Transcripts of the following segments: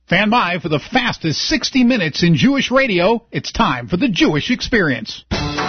Stand by for the fastest 60 minutes in Jewish radio. It's time for the Jewish Experience.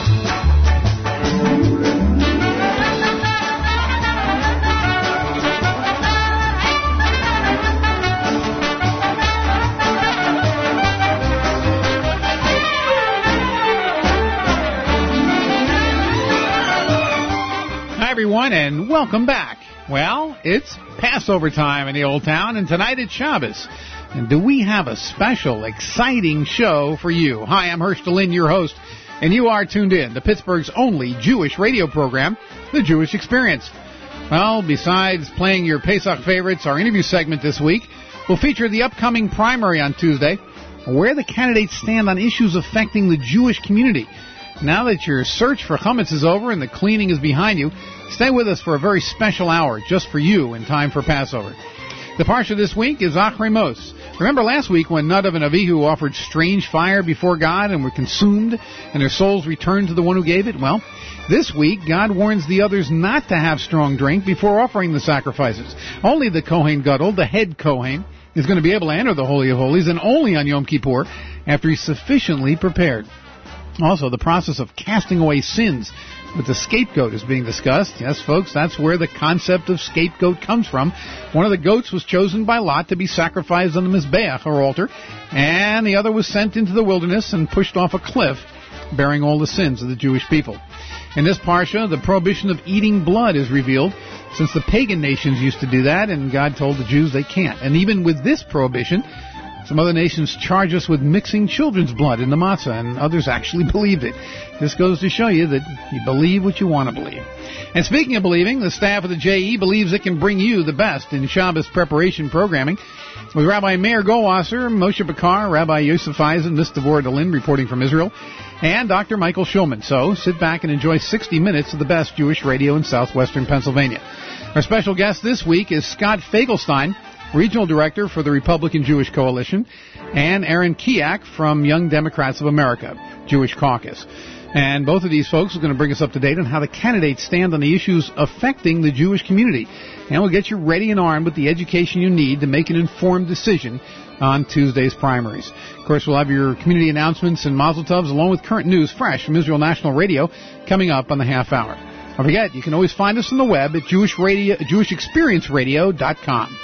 Hi, everyone, and welcome back. Well, it's Passover time in the Old Town, and tonight it's Shabbos. And do we have a special, exciting show for you? Hi, I'm Hersh Delin, your host, and you are tuned in to Pittsburgh's only Jewish radio program, The Jewish Experience. Well, besides playing your Pesach favorites, our interview segment this week will feature the upcoming primary on Tuesday, where the candidates stand on issues affecting the Jewish community. Now that your search for chametz is over and the cleaning is behind you, stay with us for a very special hour just for you in time for Passover. The parsha this week is Achrei Mos. Remember last week when Nadav and Avihu offered strange fire before God and were consumed and their souls returned to the one who gave it? Well, this week God warns the others not to have strong drink before offering the sacrifices. Only the Kohen Gadol, the head Kohen, is going to be able to enter the Holy of Holies, and only on Yom Kippur after he's sufficiently prepared. Also, the process of casting away sins with the scapegoat is being discussed. Yes, folks, that's where the concept of scapegoat comes from. One of the goats was chosen by Lot to be sacrificed on the Mizbeach, or altar, and the other was sent into the wilderness and pushed off a cliff, bearing all the sins of the Jewish people. In this parsha, the prohibition of eating blood is revealed, since the pagan nations used to do that, and God told the Jews they can't. And even with this prohibition, some other nations charge us with mixing children's blood in the matzah, and others actually believed it. This goes to show you that you believe what you want to believe. And speaking of believing, the staff of the JE believes it can bring you the best in Shabbos preparation programming. With Rabbi Meir Goldwasser, Moshe Bakar, Rabbi Yosef Eisen, Ms. Devorah Delin reporting from Israel, and Dr. Michael Schulman. So sit back and enjoy 60 minutes of the best Jewish radio in southwestern Pennsylvania. Our special guest this week is Scott Fagelstein, Regional Director for the Republican Jewish Coalition, and Aaron Kiak from Young Democrats of America, Jewish Caucus. And both of these folks are going to bring us up to date on how the candidates stand on the issues affecting the Jewish community. And we'll get you ready and armed with the education you need to make an informed decision on Tuesday's primaries. Of course, we'll have your community announcements and mazel tovs along with current news fresh from Israel National Radio coming up on the half hour. Don't forget, you can always find us on the web at JewishExperienceRadio.com.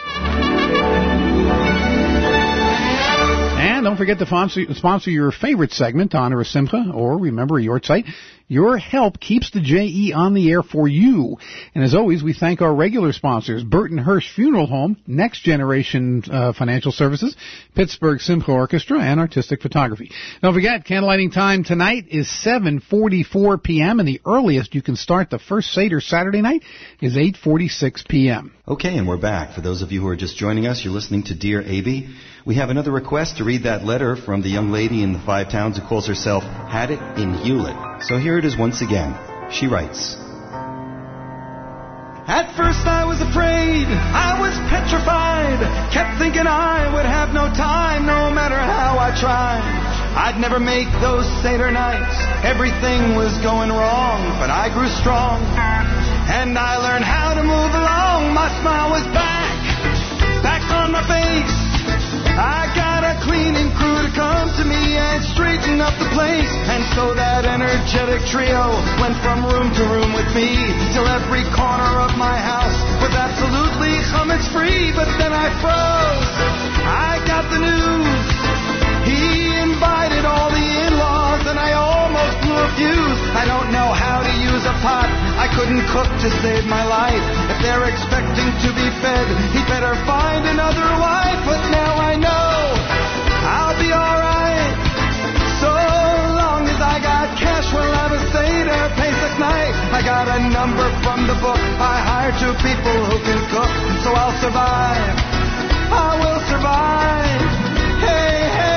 And don't forget to sponsor your favorite segment, Honor a Simcha, or remember your site. Your help keeps the JE on the air for you. And as always, we thank our regular sponsors, Burton Hirsch Funeral Home, Next Generation Financial Services, Pittsburgh Simcha Orchestra, and Artistic Photography. Don't forget, candlelighting time tonight is 7:44 p.m., and the earliest you can start the first Seder Saturday night is 8:46 p.m. Okay, and we're back. For those of you who are just joining us, you're listening to Dear A.B. We have another request to read that letter from the young lady in the Five Towns who calls herself Had It in Hewlett. So here it is once again. She writes, At first I was afraid, I was petrified, kept thinking I would have no time, no matter how I tried. I'd never make those Seder nights, everything was going wrong, but I grew strong, and I learned how to move along. My smile was back on my face. I got a cleaning crew to come to me and straighten up the place. And so that energetic trio went from room to room with me, till every corner of my house was absolutely chametz free. But then I froze, I got the news. He invited all the in-laws and I almost blew a fuse. I don't know how to use a pot, I couldn't cook to save my life. If they're expecting to be fed, he better find another wife. But now I know I'll be alright, so long as I got cash. We'll have a Seder Pesach night. I got a number from the book, I hired 2 people who can cook, so I'll survive, I will survive. Hey, hey.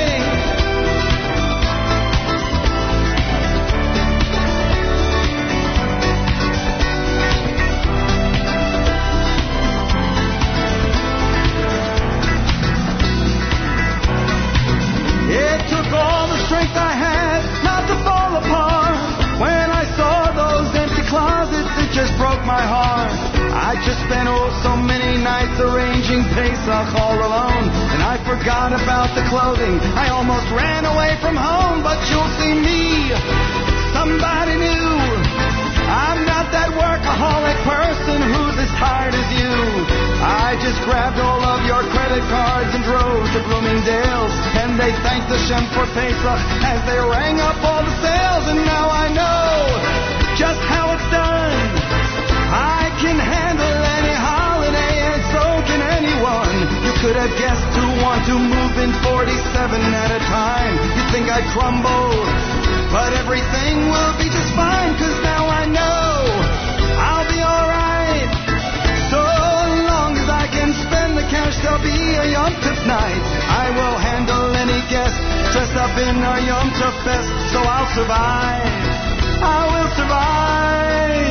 It took all the strength I had not to fall apart. When I saw those empty closets, it just broke my heart. I just spent so many nights arranging Pesach all alone, and I forgot forgot about the clothing. I almost ran away from home, but you'll see me, somebody new. I'm not that workaholic person who's as tired as you. I just grabbed all of your credit cards and drove to Bloomingdale's, and they thanked the Shem for Pesach as they rang up all the sales. And now I know just how it's done. I can handle any holiday, and so can anyone. You could have guessed who want to move in 47 at a time. You think I'd crumble, but everything will be just fine, 'cause now I know I'll be alright. So long as I can spend the cash, there'll be a Yom Tov night. I will handle any guest dressed up in a Yom Tov vest. So I'll survive, I will survive.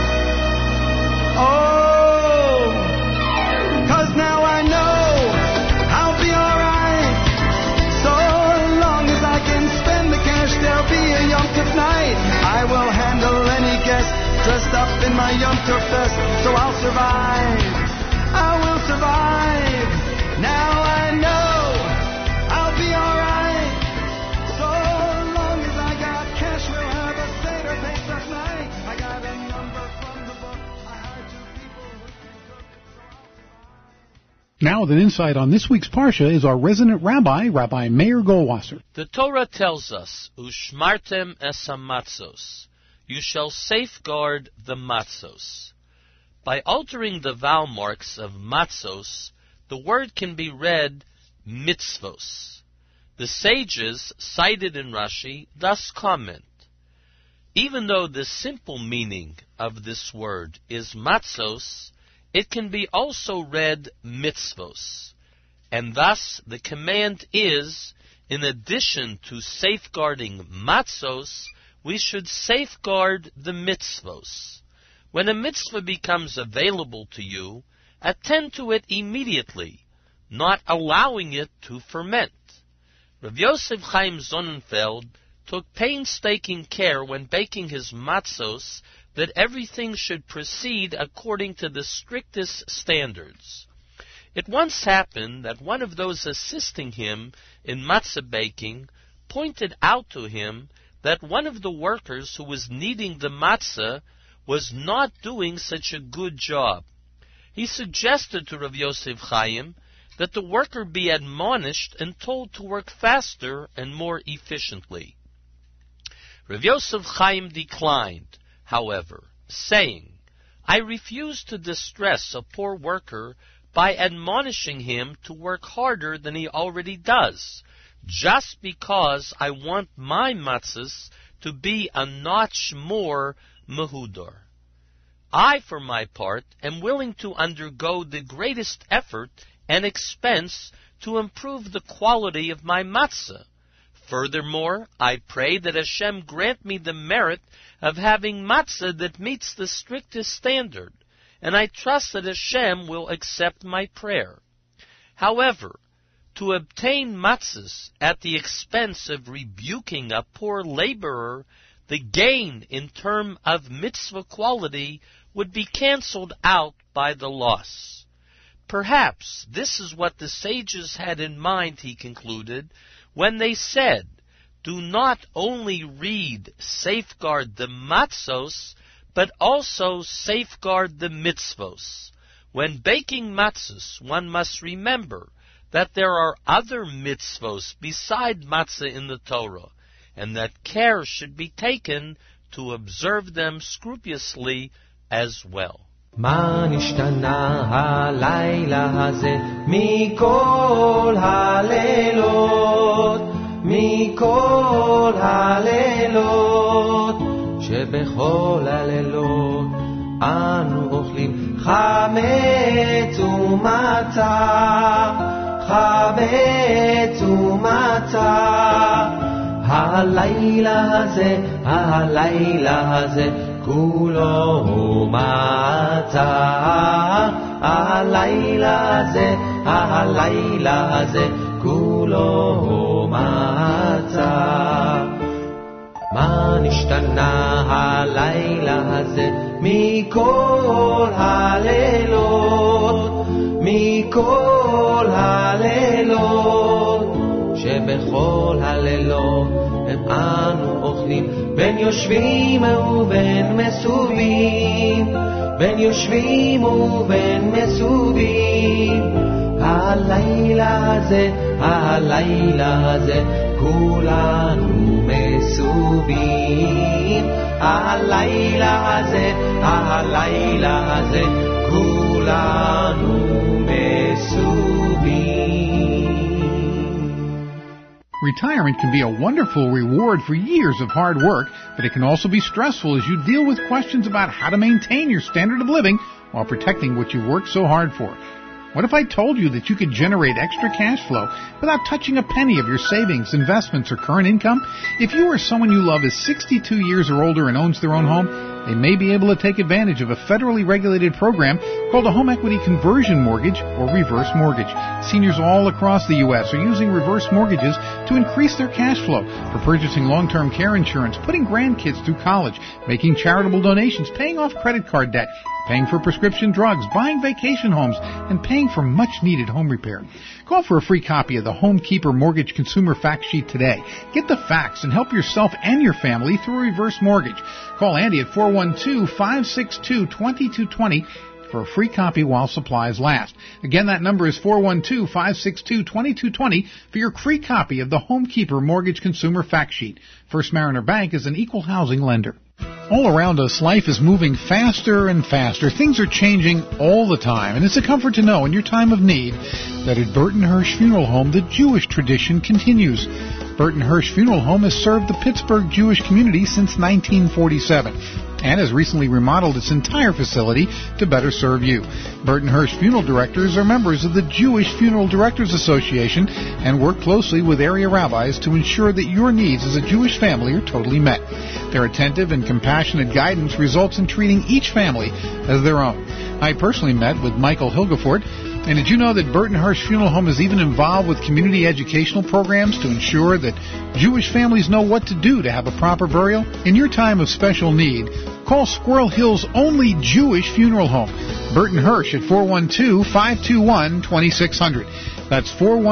Oh, 'cause now I know I'll be alright. So long as I can spend the cash, there'll be a Yom Tov night. I will handle any guest dressed up in my Yom Tov vest. So I'll survive, I will survive. Now I know I'll be alright. So long as I got cash, we'll have a Seder Pesach night. I got a number from the book. I hired 2 people who can cook, so I'll survive. Now with an insight on this week's Parsha is our resident rabbi, Rabbi Meir Goldwasser. The Torah tells us, Ushmartem es hamatzos, you shall safeguard the matzos. By altering the vowel marks of matzos, the word can be read mitzvos. The sages, cited in Rashi, thus comment, even though the simple meaning of this word is matzos, it can be also read mitzvos. And thus the command is, in addition to safeguarding matzos, we should safeguard the mitzvos. When a mitzvah becomes available to you, attend to it immediately, not allowing it to ferment. Rav Yosef Chaim Sonnenfeld took painstaking care when baking his matzos that everything should proceed according to the strictest standards. It once happened that one of those assisting him in matzah baking pointed out to him that one of the workers who was kneading the matzah was not doing such a good job. He suggested to Rav Yosef Chaim that the worker be admonished and told to work faster and more efficiently. Rav Yosef Chaim declined, however, saying, I refuse to distress a poor worker by admonishing him to work harder than he already does, just because I want my matzahs to be a notch more mehudar. I, for my part, am willing to undergo the greatest effort and expense to improve the quality of my matzah. Furthermore, I pray that Hashem grant me the merit of having matzah that meets the strictest standard, and I trust that Hashem will accept my prayer. However, to obtain matzahs at the expense of rebuking a poor laborer, the gain in terms of mitzvah quality would be canceled out by the loss. Perhaps this is what the sages had in mind, he concluded, when they said, do not only read safeguard the matzos, but also safeguard the mitzvos. When baking matzahs, one must remember that there are other mitzvos beside matzah in the Torah, and that care should be taken to observe them scrupulously as well. מה נשתנה הלילה הזה מכל הלילות, מכל הלילות, שבכל הלילות אנו אוכלים חמץ ומצה, חמץ ומצה. הלילה הזה כולו מצה, הלילה הזה כולו מצה. מה נשתנה הלילה הזה מכל הלילות, מכל הלילות, בכל הלילות הם אנו אוכלים בין יושבים ובין מסובים בין יושבים ובין מסובים הלילה הזה כולנו מסובים הלילה הזה כולנו מסובים. Retirement can be a wonderful reward for years of hard work, but it can also be stressful as you deal with questions about how to maintain your standard of living while protecting what you worked so hard for. What if I told you that you could generate extra cash flow without touching a penny of your savings, investments, or current income? If you or someone you love is 62 years or older and owns their own home, they may be able to take advantage of a federally regulated program called a home equity conversion mortgage or reverse mortgage. Seniors all across the U.S. are using reverse mortgages to increase their cash flow for purchasing long-term care insurance, putting grandkids through college, making charitable donations, paying off credit card debt, paying for prescription drugs, buying vacation homes, and paying for much-needed home repair. Call for a free copy of the Homekeeper Mortgage Consumer Fact Sheet today. Get the facts and help yourself and your family through a reverse mortgage. Call Andy at 412-562-2220 for a free copy while supplies last. Again, that number is 412-562-2220 for your free copy of the Homekeeper Mortgage Consumer Fact Sheet. First Mariner Bank is an equal housing lender. All around us, life is moving faster and faster. Things are changing all the time, and it's a comfort to know in your time of need that at Burton Hirsch Funeral Home, the Jewish tradition continues. Burton Hirsch Funeral Home has served the Pittsburgh Jewish community since 1947 and has recently remodeled its entire facility to better serve you. Burton Hirsch Funeral Directors are members of the Jewish Funeral Directors Association and work closely with area rabbis to ensure that your needs as a Jewish family are totally met. Their attentive and compassionate guidance results in treating each family as their own. I personally met with Michael Hilgefort, and did you know that Burton Hirsch Funeral Home is even involved with community educational programs to ensure that Jewish families know what to do to have a proper burial? In your time of special need, call Squirrel Hill's only Jewish funeral home, Burton Hirsch, at 412-521-2600. That's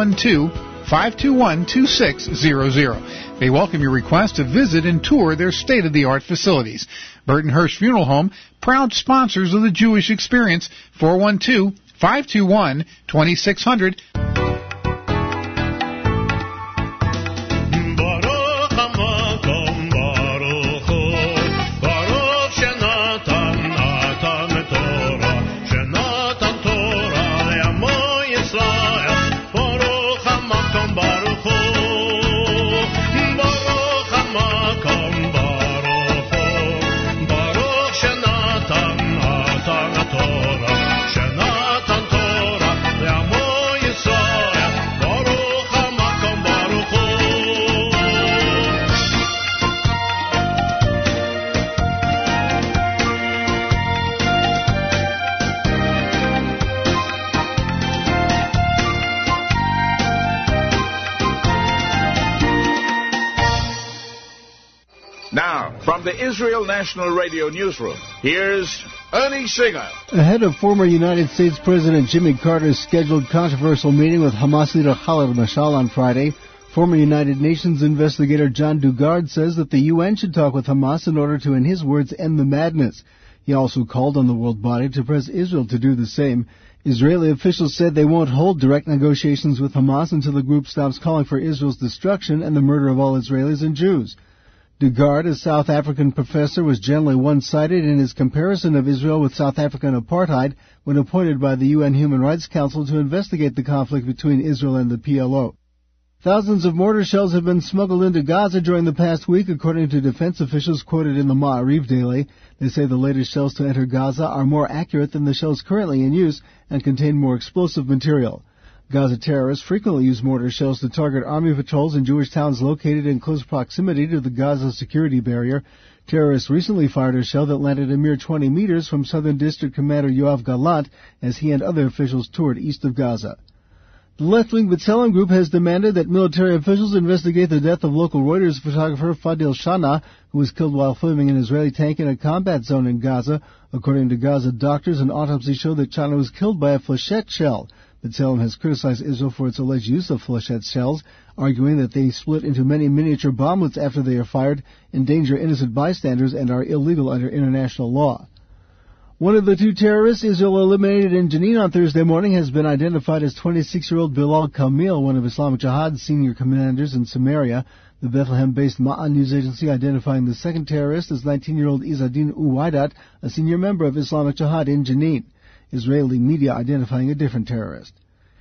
412-521-2600. They welcome your request to visit and tour their state-of-the-art facilities. Burton Hirsch Funeral Home, proud sponsors of the Jewish Experience, 412-521-2600. From the Israel National Radio Newsroom, here's Ernie Singer. Ahead of former United States President Jimmy Carter's scheduled controversial meeting with Hamas leader Khaled Mashal on Friday, former United Nations investigator John Dugard says that the UN should talk with Hamas in order to, in his words, end the madness. He also called on the world body to press Israel to do the same. Israeli officials said they won't hold direct negotiations with Hamas until the group stops calling for Israel's destruction and the murder of all Israelis and Jews. Dugard, a South African professor, was generally one-sided in his comparison of Israel with South African apartheid when appointed by the UN Human Rights Council to investigate the conflict between Israel and the PLO. Thousands of mortar shells have been smuggled into Gaza during the past week, according to defense officials quoted in the Ma'ariv Daily. They say the latest shells to enter Gaza are more accurate than the shells currently in use and contain more explosive material. Gaza terrorists frequently use mortar shells to target army patrols in Jewish towns located in close proximity to the Gaza security barrier. Terrorists recently fired a shell that landed a mere 20 meters from Southern District Commander Yoav Gallant as he and other officials toured east of Gaza. The left-wing B'Tselem group has demanded that military officials investigate the death of local Reuters photographer Fadil Shana, who was killed while filming an Israeli tank in a combat zone in Gaza. According to Gaza doctors, an autopsy showed that Shana was killed by a flechette shell. B'Tselem has criticized Israel for its alleged use of flechette shells, arguing that they split into many miniature bomblets after they are fired, endanger innocent bystanders, and are illegal under international law. One of the two terrorists Israel eliminated in Jenin on Thursday morning has been identified as 26-year-old Bilal Kamil, one of Islamic Jihad's senior commanders in Samaria. The Bethlehem-based Ma'an news agency identifying the second terrorist as 19-year-old Izzadin Uwaidat, a senior member of Islamic Jihad in Jenin. Israeli media identifying a different terrorist.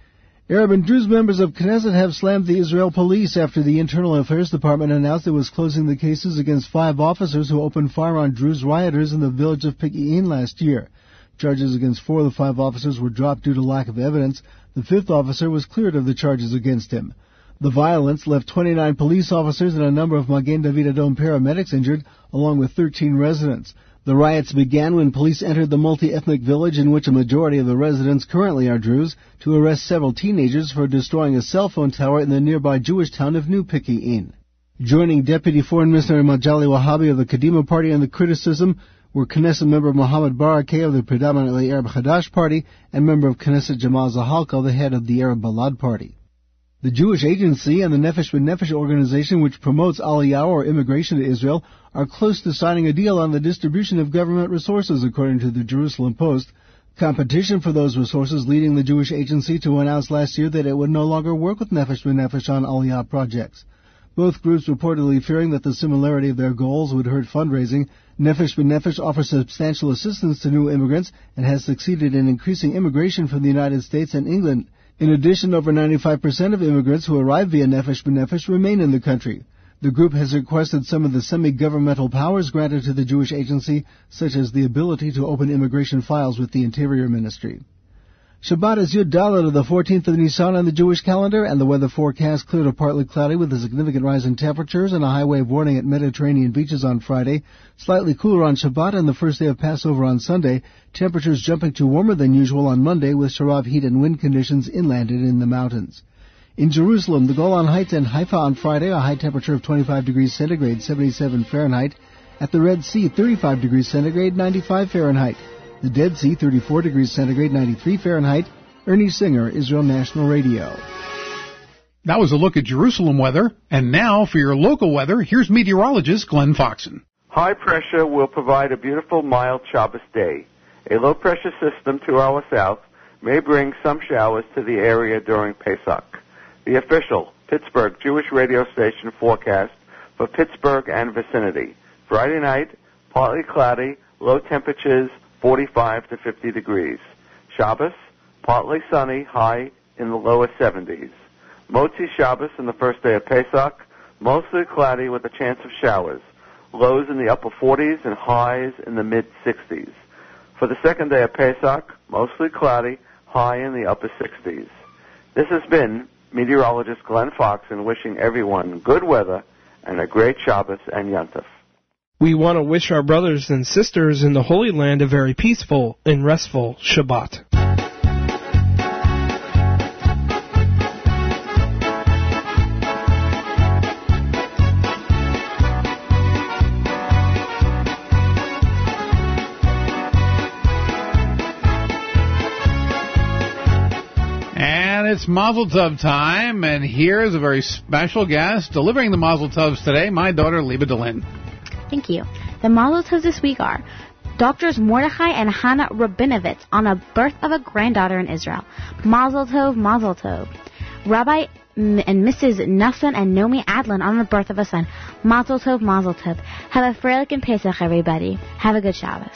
Arab and Druze members of Knesset have slammed the Israel police after the Internal Affairs Department announced it was closing the cases against 5 officers who opened fire on Druze rioters in the village of Pek'in last year. Charges against 4 of the 5 officers were dropped due to lack of evidence. The 5th officer was cleared of the charges against him. The violence left 29 police officers and a number of Magen David Adom paramedics injured, along with 13 residents. The riots began when police entered the multi-ethnic village in which a majority of the residents currently are Druze to arrest several teenagers for destroying a cell phone tower in the nearby Jewish town of New Pek'in. Joining Deputy Foreign Minister Majali Wahabi of the Kadima Party in the criticism were Knesset member Mohammed Barakeh of the predominantly Arab Hadash Party and member of Knesset Jamal Zahalka, the head of the Arab Balad Party. The Jewish Agency and the Nefesh B'Nefesh organization, which promotes Aliyah or immigration to Israel, are close to signing a deal on the distribution of government resources, according to the Jerusalem Post. Competition for those resources leading the Jewish Agency to announce last year that it would no longer work with Nefesh B'Nefesh on Aliyah projects. Both groups reportedly fearing that the similarity of their goals would hurt fundraising. Nefesh B'Nefesh offers substantial assistance to new immigrants and has succeeded in increasing immigration from the United States and England. In addition, over 95% of immigrants who arrive via Nefesh B'Nefesh remain in the country. The group has requested some of the semi-governmental powers granted to the Jewish Agency, such as the ability to open immigration files with the Interior Ministry. Shabbat is Yud Dalet of the 14th of Nisan on the Jewish calendar, and the weather forecast clear to partly cloudy with a significant rise in temperatures and a high wave warning at Mediterranean beaches on Friday. Slightly cooler on Shabbat and the first day of Passover on Sunday. Temperatures jumping to warmer than usual on Monday with Sharav heat and wind conditions inland and in the mountains. In Jerusalem, the Golan Heights and Haifa on Friday, a high temperature of 25 degrees centigrade, 77 Fahrenheit. At the Red Sea, 35 degrees centigrade, 95 Fahrenheit. The Dead Sea, 34 degrees centigrade, 93 Fahrenheit. Ernie Singer, Israel National Radio. That was a look at Jerusalem weather. And now for your local weather, here's meteorologist Glenn Foxen. High pressure will provide a beautiful, mild Shabbos day. A low-pressure system to our south may bring some showers to the area during Pesach. The official Pittsburgh Jewish radio station forecast for Pittsburgh and vicinity. Friday night, partly cloudy, low temperatures 45 to 50 degrees. Shabbos, partly sunny, high in the lower 70s. Motzi Shabbos in the first day of Pesach, mostly cloudy with a chance of showers. Lows in the upper 40s and highs in the mid-60s. For the second day of Pesach, mostly cloudy, high in the upper 60s. This has been meteorologist Glenn Foxen wishing everyone good weather and a great Shabbos and Yontif. We want to wish our brothers and sisters in the Holy Land a very peaceful and restful Shabbat. And it's Mazel Tov time, and here's a very special guest delivering the Mazel Tovs today, my daughter, Liba Delin. Thank you. The Mazel Tovs this week are Doctors Mordechai and Hannah Rabinovitz on a birth of a granddaughter in Israel. Mazel Tov, Mazel Tov. Rabbi and Mrs. Nassan and Nomi Adlin on the birth of a son. Mazel Tov, Mazel Tov. Have a Freilich and Pesach, everybody. Have a good Shabbos.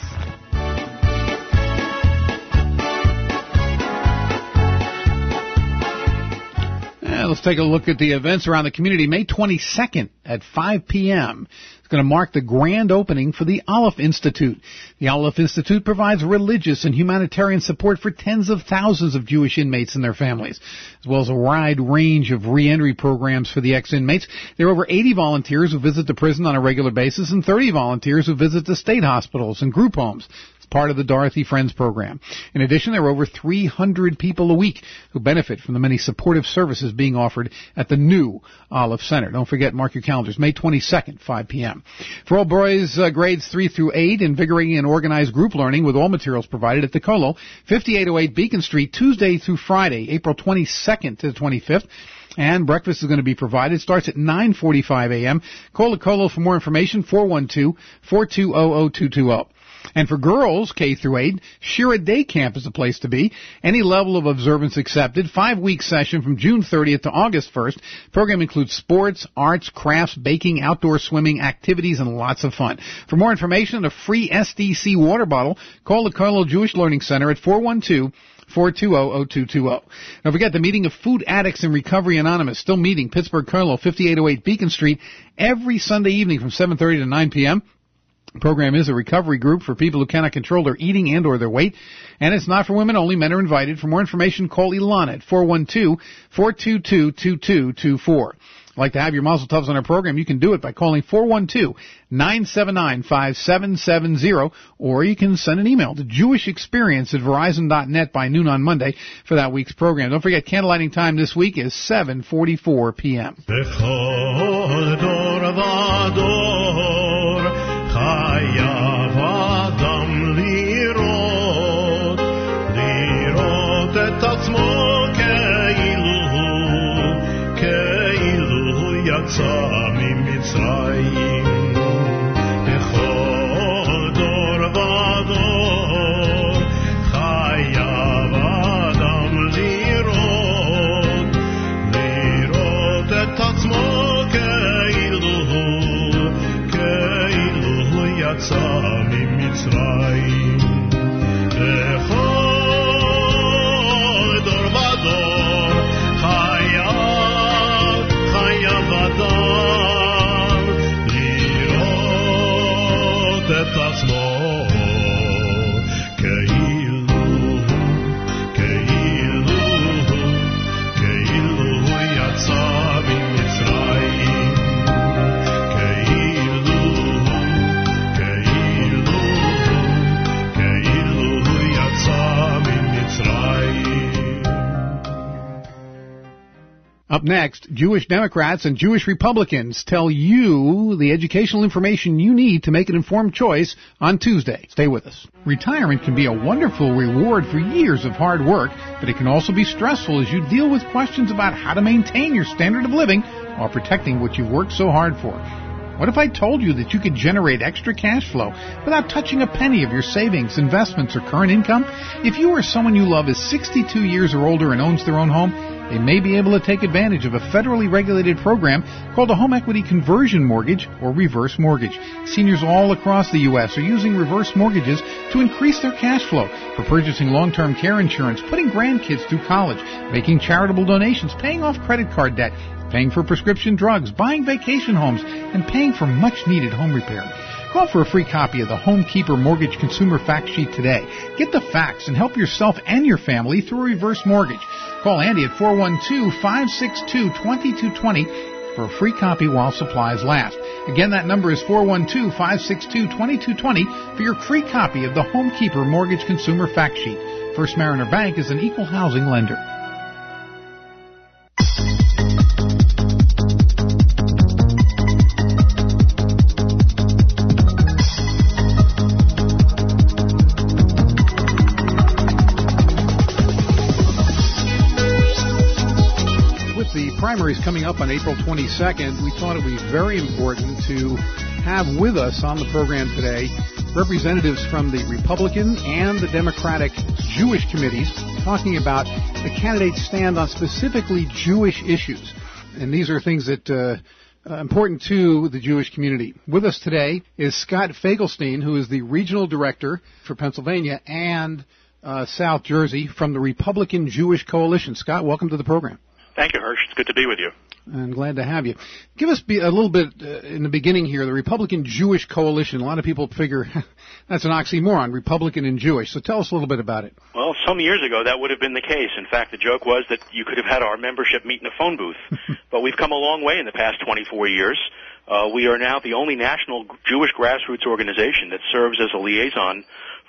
Let's take a look at the events around the community. May 22nd at 5 p.m. It's going to mark the grand opening for the Aleph Institute. The Aleph Institute provides religious and humanitarian support for tens of thousands of Jewish inmates and their families, as well as a wide range of re-entry programs for the ex-inmates. There are over 80 volunteers who visit the prison on a regular basis and 30 volunteers who visit the state hospitals and group homes. It's part of the Dorothy Friends program. In addition, there are over 300 people a week who benefit from the many supportive services being offered at the new Olive Center. Don't forget, mark your calendars, May 22nd, 5 p.m. For all boys grades 3 through 8, invigorating and organized group learning with all materials provided at the Colo, 5808 Beacon Street, Tuesday through Friday, April 22nd to the 25th. And breakfast is going to be provided. It starts at 9:45 a.m. Call the Colo for more information, 412-420-0220. And for girls, K through 8, Shira Day Camp is the place to be. Any level of observance accepted. 5-week session from June 30th to August 1st. Program includes sports, arts, crafts, baking, outdoor swimming, activities, and lots of fun. For more information and a free SDC water bottle, call the Carlo Jewish Learning Center at 412-420-0220. Don't forget the meeting of Food Addicts and Recovery Anonymous, still meeting, Pittsburgh Carlo, 5808 Beacon Street, every Sunday evening from 7:30 to 9 p.m. The program is a recovery group for people who cannot control their eating and or their weight, and it's not for women only. Men are invited. For more information, call Ilana at 412-422-2224. Like to have your Mazel Tovs on our program, you can do it by calling 412-979-5770, or you can send an email to jewishexperience@verizon.net by noon on Monday for that week's program. Don't forget, candlelighting time this week is 7:44 p.m. חייב אדם לראות את עצמו כאילו יצא ממצרים. בכל דור ודור חייב אדם לראות את עצמו יצא ממצרים. בכל דור ודור חייב אדם לראות את עצמו כאילו יצא ממצרים. Up next, Jewish Democrats and Jewish Republicans tell you the educational information you need to make an informed choice on Tuesday. Stay with us. Retirement can be a wonderful reward for years of hard work, but it can also be stressful as you deal with questions about how to maintain your standard of living while protecting what you worked so hard for. What if I told you that you could generate extra cash flow without touching a penny of your savings, investments, or current income? If you or someone you love is 62 years or older and owns their own home, they may be able to take advantage of a federally regulated program called a home equity conversion mortgage or reverse mortgage. Seniors all across the U.S. are using reverse mortgages to increase their cash flow for purchasing long-term care insurance, putting grandkids through college, making charitable donations, paying off credit card debt, paying for prescription drugs, buying vacation homes, and paying for much-needed home repair. Call for a free copy of the Homekeeper Mortgage Consumer Fact Sheet today. Get the facts and help yourself and your family through a reverse mortgage. Call Andy at 412-562-2220 for a free copy while supplies last. Again, that number is 412-562-2220 for your free copy of the Homekeeper Mortgage Consumer Fact Sheet. First Mariner Bank is an equal housing lender. Primaries coming up on April 22nd, we thought it would be very important to have with us on the program today representatives from the Republican and the Democratic Jewish committees talking about the candidates' stand on specifically Jewish issues. And these are things that important to the Jewish community. With us today is Scott Fagelstein, who is the regional director for Pennsylvania and South Jersey from the Republican Jewish Coalition. Scott, welcome to the program. Thank you, Hirsch. It's good to be with you. I'm glad to have you. Give us a little bit in the beginning here, the Republican Jewish Coalition. A lot of people figure that's an oxymoron, Republican and Jewish. So tell us a little bit about it. Well, some years ago, that would have been the case. In fact, the joke was that you could have had our membership meet in a phone booth. But we've come a long way in the past 24 years. We are now the only national Jewish grassroots organization that serves as a liaison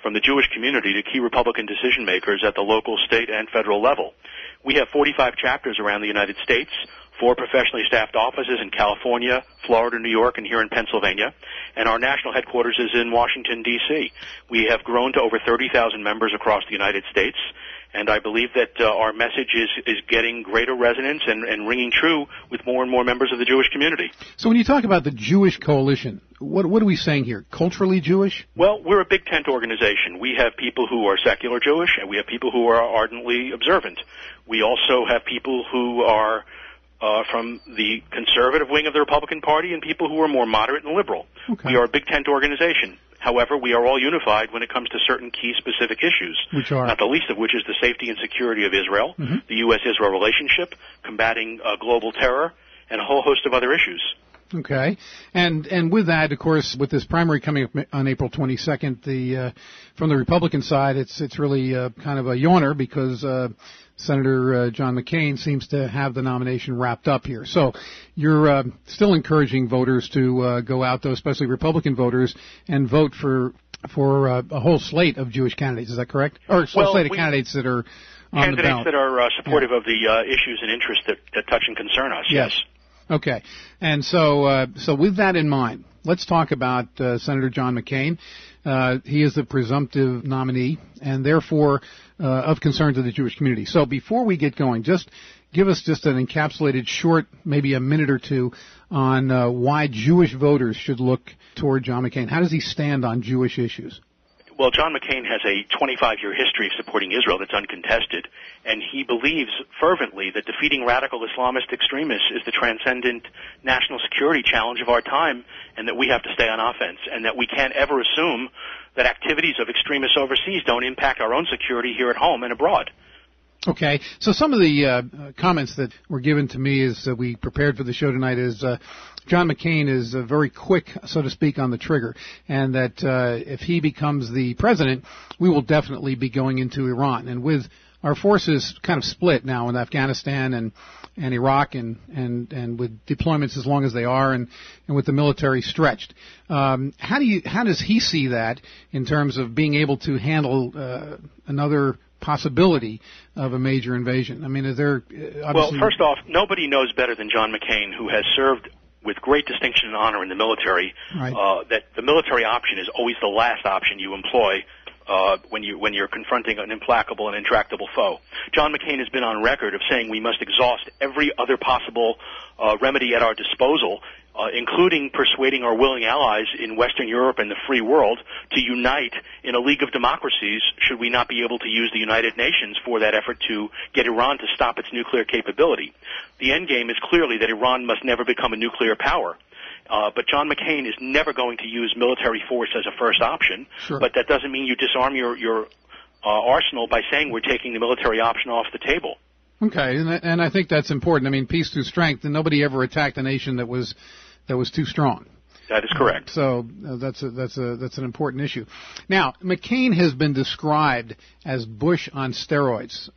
from the Jewish community to key Republican decision makers at the local, state, and federal level. We have 45 chapters around the United States, 4 professionally staffed offices in California, Florida, New York, and here in Pennsylvania, and our national headquarters is in Washington, D.C. We have grown to over 30,000 members across the United States, and I believe that our message is getting greater resonance and ringing true with more and more members of the Jewish community. So when you talk about the Jewish coalition, what are we saying here? Culturally Jewish? Well, we're a big tent organization. We have people who are secular Jewish, and we have people who are ardently observant. We also have people who are from the conservative wing of the Republican Party and people who are more moderate and liberal. Okay. We are a big tent organization. However, we are all unified when it comes to certain key specific issues, which are not the least of which is the safety and security of Israel, mm-hmm. the U.S.-Israel relationship, combating global terror, and a whole host of other issues. Okay, and with that, of course, with this primary coming up on April 22nd, from the Republican side, it's really kind of a yawner because Senator John McCain seems to have the nomination wrapped up here. So you're still encouraging voters to go out, though, especially Republican voters, and vote for a whole slate of Jewish candidates. Is that correct? Or a slate of candidates that are on the ballot. Candidates that are supportive of the issues and interests that touch and concern us. Yes. Okay, and so with that in mind, let's talk about Senator John McCain. He is the presumptive nominee, and therefore of concern to the Jewish community. So before we get going, just give us just an encapsulated short, maybe a minute or two, on why Jewish voters should look toward John McCain. How does he stand on Jewish issues? Well, John McCain has a 25-year history of supporting Israel that's uncontested, and he believes fervently that defeating radical Islamist extremists is the transcendent national security challenge of our time, and that we have to stay on offense, and that we can't ever assume that activities of extremists overseas don't impact our own security here at home and abroad. Okay, so some of the comments that were given to me as we prepared for the show tonight is John McCain is very quick, so to speak, on the trigger, and that if he becomes the president, we will definitely be going into Iran. And with our forces kind of split now in Afghanistan and Iraq and with deployments as long as they are and with the military stretched, how does he see that in terms of being able to handle another possibility of a major invasion? I mean, is there Well, first off, nobody knows better than John McCain, who has served with great distinction and honor in the military, right. That the military option is always the last option you employ when you're confronting an implacable and intractable foe. John McCain has been on record of saying we must exhaust every other possible remedy at our disposal, including persuading our willing allies in Western Europe and the free world to unite in a league of democracies should we not be able to use the United Nations for that effort to get Iran to stop its nuclear capability. The end game is clearly that Iran must never become a nuclear power. But John McCain is never going to use military force as a first option. Sure. But that doesn't mean you disarm your arsenal by saying we're taking the military option off the table. Okay, and I think that's important. I mean, peace through strength, and nobody ever attacked a nation that was too strong. That is correct. So that's an important issue. Now, McCain has been described as Bush on steroids.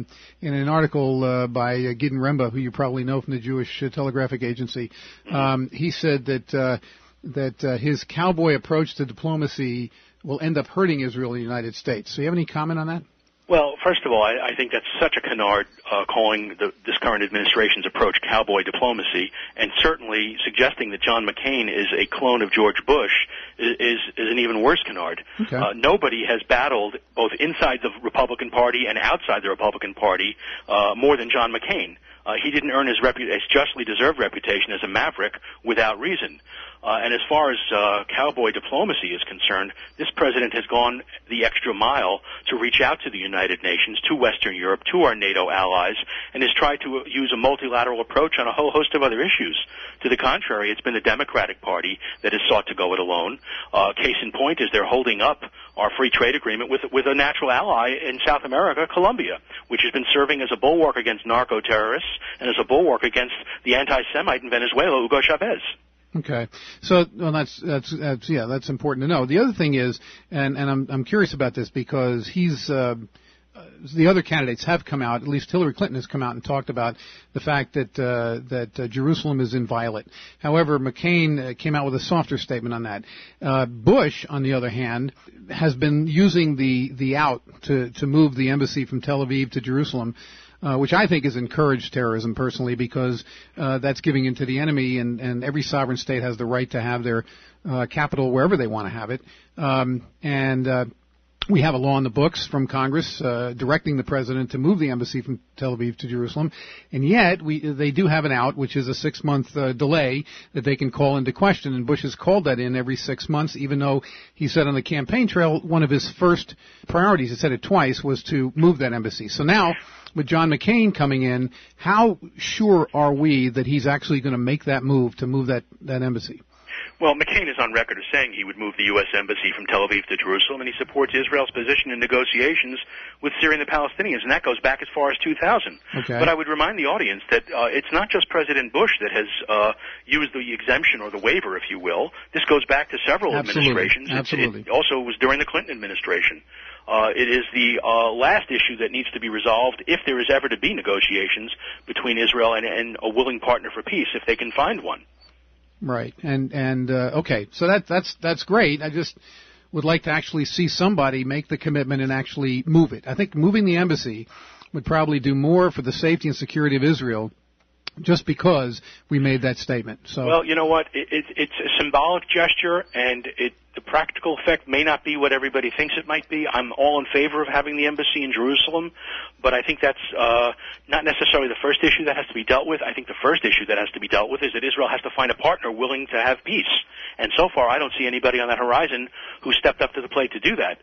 In an article by Gideon Remba, who you probably know from the Jewish Telegraphic Agency, he said that his cowboy approach to diplomacy will end up hurting Israel and the United States. So you have any comment on that? Well, first of all, I think that's such a canard calling this current administration's approach cowboy diplomacy, and certainly suggesting that John McCain is a clone of George Bush is an even worse canard. Okay. Nobody has battled both inside the Republican Party and outside the Republican Party more than John McCain. He didn't earn his justly deserved reputation as a maverick without reason. And as far as cowboy diplomacy is concerned, this president has gone the extra mile to reach out to the United Nations, to Western Europe, to our NATO allies, and has tried to use a multilateral approach on a whole host of other issues. To the contrary, it's been the Democratic Party that has sought to go it alone. Case in point is they're holding up our free trade agreement with a natural ally in South America, Colombia, which has been serving as a bulwark against narco-terrorists and as a bulwark against the anti-Semite in Venezuela, Hugo Chavez. Okay, so well, that's important to know. The other thing is, and I'm curious about this because he's the other candidates have come out, at least Hillary Clinton has come out and talked about the fact that Jerusalem is inviolate. However, McCain came out with a softer statement on that. Bush, on the other hand, has been using the out to move the embassy from Tel Aviv to Jerusalem, which I think has encouraged terrorism personally, because that's giving in to the enemy, and every sovereign state has the right to have their capital wherever they want to have it. We have a law in the books from Congress directing the president to move the embassy from Tel Aviv to Jerusalem, and yet they do have an out, which is a 6-month delay that they can call into question, and Bush has called that in every 6 months, even though he said on the campaign trail one of his first priorities, he said it twice, was to move that embassy. So now, with John McCain coming in, how sure are we that he's actually going to make that move to move that embassy? Well, McCain is on record as saying he would move the U.S. Embassy from Tel Aviv to Jerusalem, and he supports Israel's position in negotiations with Syria and the Palestinians, and that goes back as far as 2000. Okay. But I would remind the audience that it's not just President Bush that has used the exemption or the waiver, if you will. This goes back to several administrations. Absolutely. It also was during the Clinton administration. It is the last issue that needs to be resolved if there is ever to be negotiations between Israel and a willing partner for peace, if they can find one. Right, and okay, so that's great. I just would like to actually see somebody make the commitment and actually move it. I think moving the embassy would probably do more for the safety and security of Israel, just because we made that statement. So, well, you know what? It's a symbolic gesture, and the practical effect may not be what everybody thinks it might be. I'm all in favor of having the embassy in Jerusalem, but I think that's not necessarily the first issue that has to be dealt with. I think the first issue that has to be dealt with is that Israel has to find a partner willing to have peace. And so far, I don't see anybody on that horizon who stepped up to the plate to do that.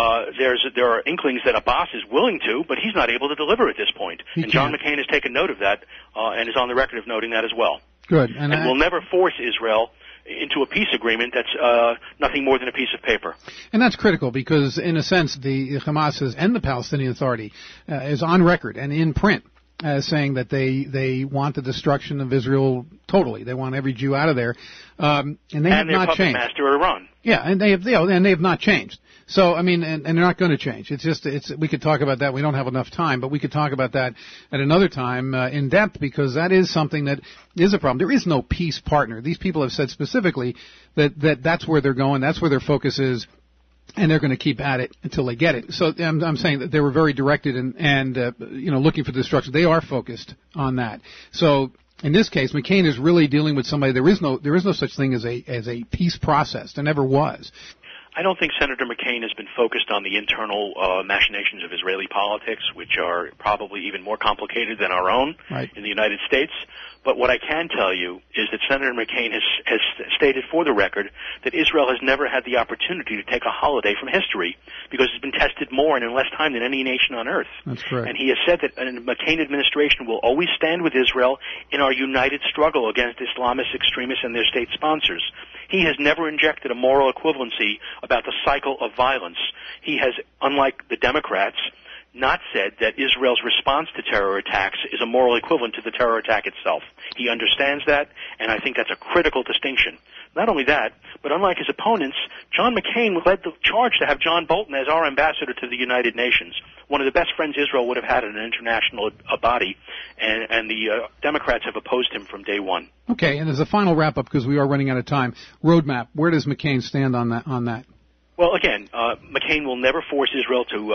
There are inklings that Abbas is willing to, but he's not able to deliver at this point. And John McCain has taken note of that and is on the record of noting that as well. Good. And will never force Israel into a peace agreement that's nothing more than a piece of paper. And that's critical because, in a sense, the Hamas and the Palestinian Authority is on record and in print as saying that they want the destruction of Israel totally. They want every Jew out of there, and they have not changed. Master Iran. Yeah, and they have not changed. So I mean, and they're not going to change. We could talk about that. We don't have enough time, but we could talk about that at another time in depth, because that is something that is a problem. There is no peace partner. These people have said specifically that that's where they're going. That's where their focus is. And they're going to keep at it until they get it. So I'm saying that they were very directed and looking for destruction. They are focused on that. So in this case, McCain is really dealing with somebody. There is no such thing as a peace process. There never was. I don't think Senator McCain has been focused on the internal machinations of Israeli politics, which are probably even more complicated than our own in the United States. But what I can tell you is that Senator McCain has stated for the record that Israel has never had the opportunity to take a holiday from history because it's been tested more and in less time than any nation on earth. That's correct. And he has said that the McCain administration will always stand with Israel in our united struggle against Islamist extremists and their state sponsors. He has never injected a moral equivalency about the cycle of violence. He has, unlike the Democrats, not said that Israel's response to terror attacks is a moral equivalent to the terror attack itself. He understands that, and I think that's a critical distinction. Not only that, but unlike his opponents, John McCain led the charge to have John Bolton as our ambassador to the United Nations, one of the best friends Israel would have had in an international body, and the Democrats have opposed him from day one. Okay, and as a final wrap-up, because we are running out of time, roadmap, where does McCain stand on that? Well, again, McCain will never force Israel to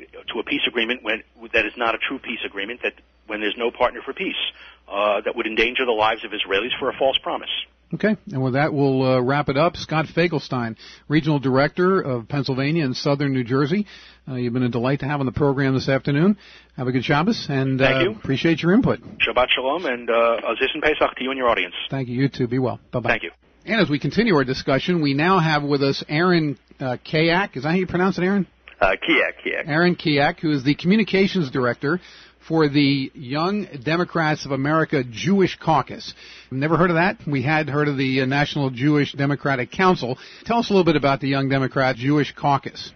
a peace agreement that is not a true peace agreement, that when there's no partner for peace, that would endanger the lives of Israelis for a false promise. Okay, and with that, we'll wrap it up. Scott Fagelstein, Regional Director of Pennsylvania and Southern New Jersey. You've been a delight to have on the program this afternoon. Have a good Shabbos, and Thank you. Appreciate your input. Shabbat Shalom, and Aziz and Pesach to you and your audience. Thank you. You too. Be well. Bye-bye. Thank you. And as we continue our discussion, we now have with us Aaron Kayak. Is that how you pronounce it, Aaron? Kiak. Aaron Kiak, who is the Communications Director for the Young Democrats of America Jewish Caucus. Never heard of that? We had heard of the National Jewish Democratic Council. Tell us a little bit about the Young Democrats Jewish Caucus.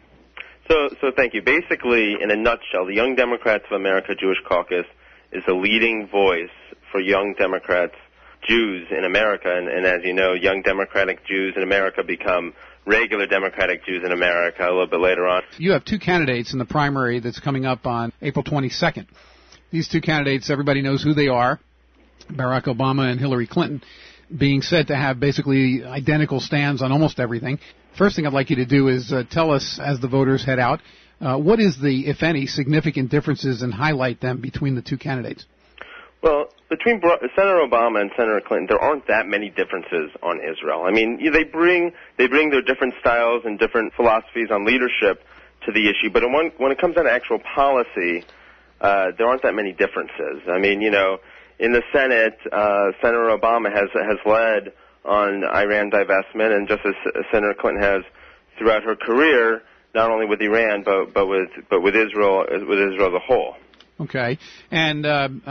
So thank you. Basically, in a nutshell, the Young Democrats of America Jewish Caucus is a leading voice for young Democrats, Jews in America, and as you know, young Democratic Jews in America become regular Democratic Jews in America a little bit later on. You have two candidates in the primary that's coming up on April 22nd. These two candidates, everybody knows who they are, Barack Obama and Hillary Clinton, being said to have basically identical stands on almost everything. First thing I'd like you to do is tell us, as the voters head out, what is the, if any, significant differences and highlight them between the two candidates? Well, between Senator Obama and Senator Clinton, there aren't that many differences on Israel. I mean, they bring their different styles and different philosophies on leadership to the issue, but when it comes down to actual policy, there aren't that many differences. I mean, you know, in the Senate, Senator Obama has led on Iran divestment, and just as Senator Clinton has throughout her career, not only with Iran but with Israel as a whole. Okay, and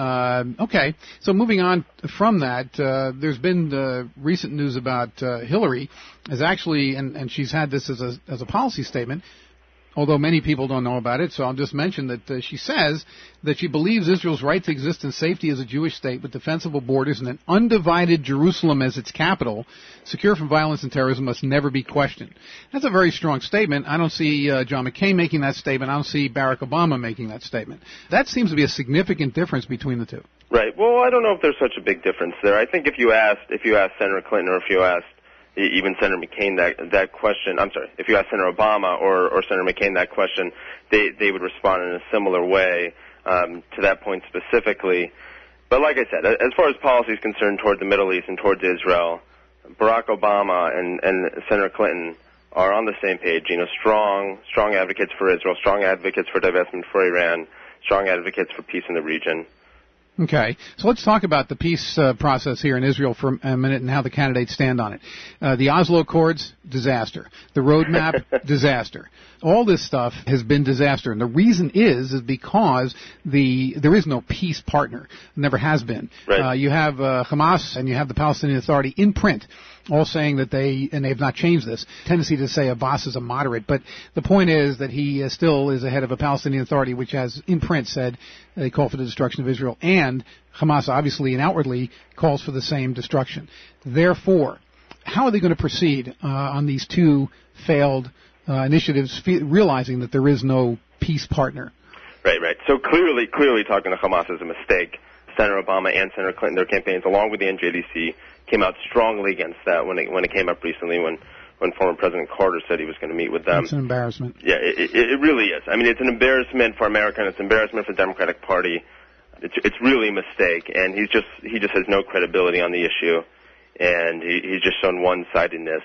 okay. So moving on from that, there's been recent news about Hillary is actually, and she's had this as a policy statement, although many people don't know about it. So I'll just mention that she says that she believes Israel's right to exist in safety as a Jewish state with defensible borders and an undivided Jerusalem as its capital, secure from violence and terrorism, must never be questioned. That's a very strong statement. I don't see John McCain making that statement. I don't see Barack Obama making that statement. That seems to be a significant difference between the two. Right. Well, I don't know if there's such a big difference there. I think if you asked Senator Clinton, or if you asked even Senator McCain that question, I'm sorry, if you asked Senator Obama or Senator McCain that question, they would respond in a similar way to that point specifically. But like I said, as far as policy is concerned toward the Middle East and towards Israel, Barack Obama and Senator Clinton are on the same page. You know, strong advocates for Israel, strong advocates for divestment for Iran, strong advocates for peace in the region. Okay, so let's talk about the peace process here in Israel for a minute and how the candidates stand on it. The Oslo Accords, disaster. The roadmap, disaster. All this stuff has been disaster, and the reason is because there is no peace partner. Never has been. Right. You have Hamas and you have the Palestinian Authority in print, all saying that they have not changed this. Tendency to say Abbas is a moderate, but the point is that he still is the head of a Palestinian Authority which has in print said they call for the destruction of Israel, and Hamas obviously and outwardly calls for the same destruction. Therefore, how are they going to proceed on these two failed initiatives, realizing that there is no peace partner? Right. So clearly talking to Hamas is a mistake. Senator Obama and Senator Clinton, their campaigns, along with the NJDC, came out strongly against that when it came up recently when former President Carter said he was going to meet with them. It's an embarrassment. Yeah, it really is. I mean, it's an embarrassment for America, and it's an embarrassment for the Democratic Party. It's really a mistake, and he just has no credibility on the issue, and he's just shown one-sidedness.